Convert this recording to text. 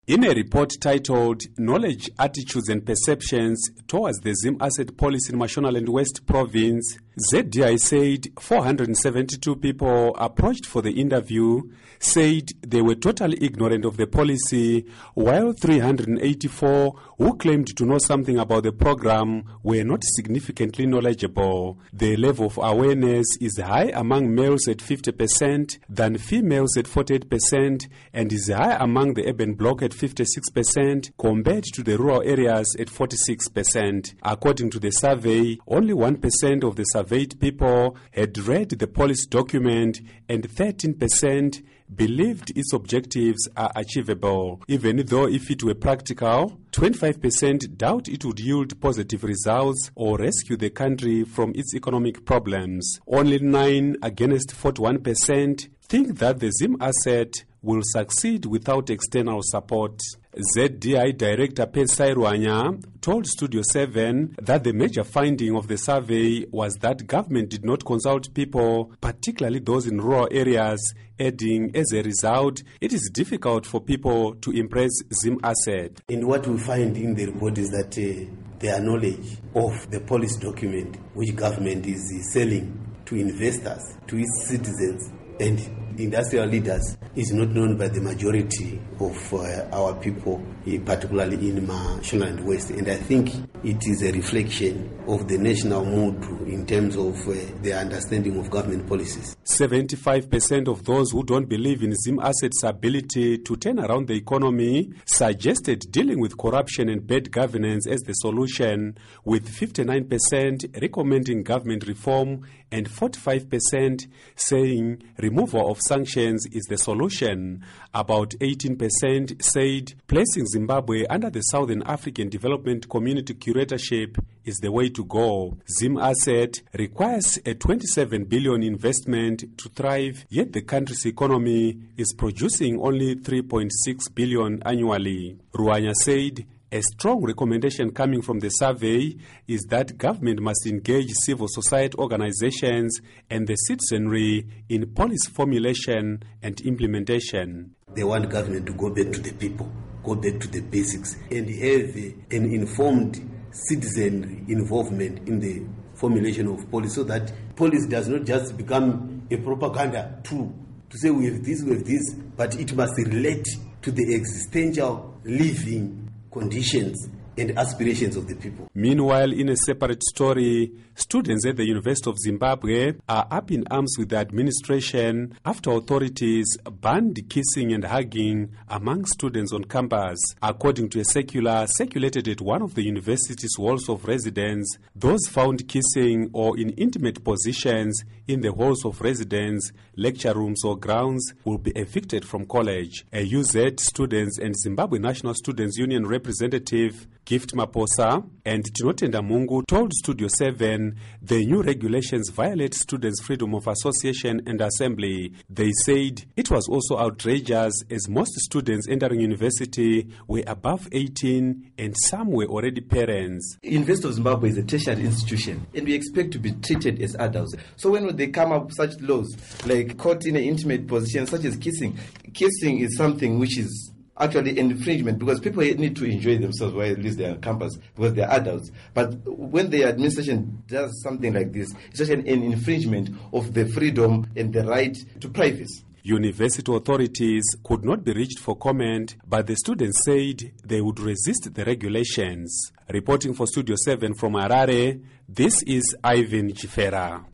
In a report titled Knowledge, Attitudes and Perceptions Towards the Zim Asset Policy in Mashonaland West Province, ZDI said 472 people approached for the interview said they were totally ignorant of the policy, while 384 who claimed to know something about the program were not significantly knowledgeable. The level of awareness is high among males at 50% than females at 48% and is high among the urban bloc at 56% compared to the rural areas at 46%. According to the survey, only 1% of the surveyed people had read the policy document and 13% believed its objectives are achievable. Even though if it were practical, 25% doubt it would yield positive results or rescue the country from its economic problems. Only 9 against 41% think that the Zim asset will succeed without external support. ZDI Director Pesai Ruanya told Studio 7 that the major finding of the survey was that government did not consult people, particularly those in rural areas, adding, as a result, it is difficult for people to impress Zim asset. And what we find in the report is that their knowledge of the policy document which government is selling to investors, to its citizens, and industrial leaders is not known by the majority of our people, particularly in Mashonaland West. And I think it is a reflection of the national mood in terms of their understanding of government policies. 75% of those who don't believe in Zim Asset's ability to turn around the economy suggested dealing with corruption and bad governance as the solution, with 59% recommending government reform and 45% saying removal of sanctions is the solution. About 18% said placing Zimbabwe under the Southern African Development Community curatorship is the way to go. Zim Asset requires a 27 billion investment to thrive, yet the country's economy is producing only 3.6 billion annually. Ruanya said a strong recommendation coming from the survey is that government must engage civil society organizations and the citizenry in policy formulation and implementation. They want government to go back to the people, go back to the basics, and have an informed citizenry involvement in the formulation of policy, so that policy does not just become a propaganda tool to say we have this, but it must relate to the existential living conditions and aspirations of the people. Meanwhile, in a separate story, students at the University of Zimbabwe are up in arms with the administration after authorities banned kissing and hugging among students on campus. According to a circular circulated at one of the university's halls of residence, those found kissing or in intimate positions in the halls of residence, lecture rooms or grounds will be evicted from college. A UZ Students and Zimbabwe National Students Union representative Gift Maposa and Tinotenda Mungu told Studio 7 the new regulations violate students' freedom of association and assembly. They said it was also outrageous as most students entering university were above 18 and some were already parents. University of Zimbabwe is a tertiary institution and we expect to be treated as adults. So when they come up with such laws like caught in an intimate position such as kissing is something which is actually an infringement, because people need to enjoy themselves while at least they're on campus because they're adults. But when the administration does something like this, it's such an infringement of the freedom and the right to privacy. University authorities could not be reached for comment, but the students said they would resist the regulations. Reporting for Studio 7 from Harare, this is Ivan Chifera.